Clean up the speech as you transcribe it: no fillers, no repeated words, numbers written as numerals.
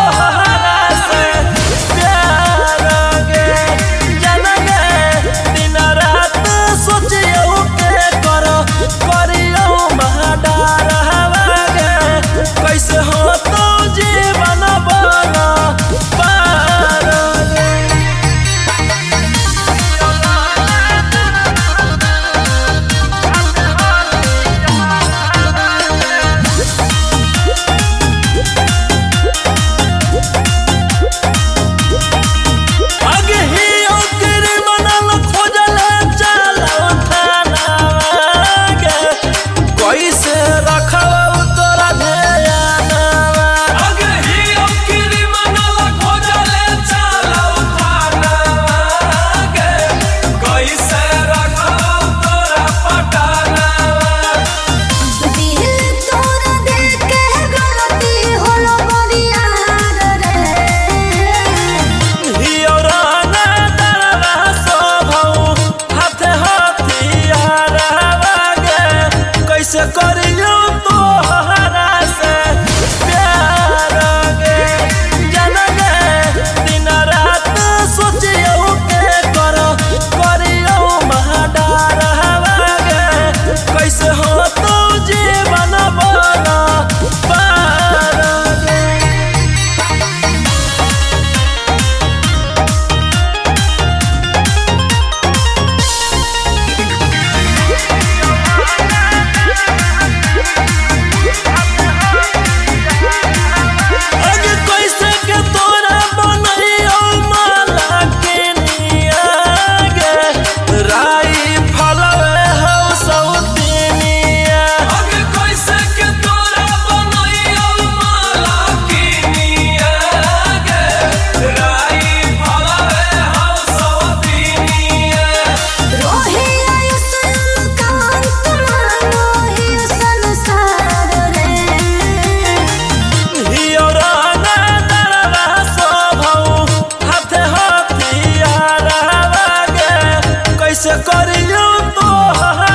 तोहरा से प्यार गे जन गे दिन रात सोचियो के करियो महाडार हवा गे कैसे हो तो जीवन बना पार गे। कैसे करियो तोहरा से प्यार गे जन गे दिन रात सोचियो के करियो महाडार हवा गे कैसे हो तो जीवन बना पार गे। कैसे करियो तोहरा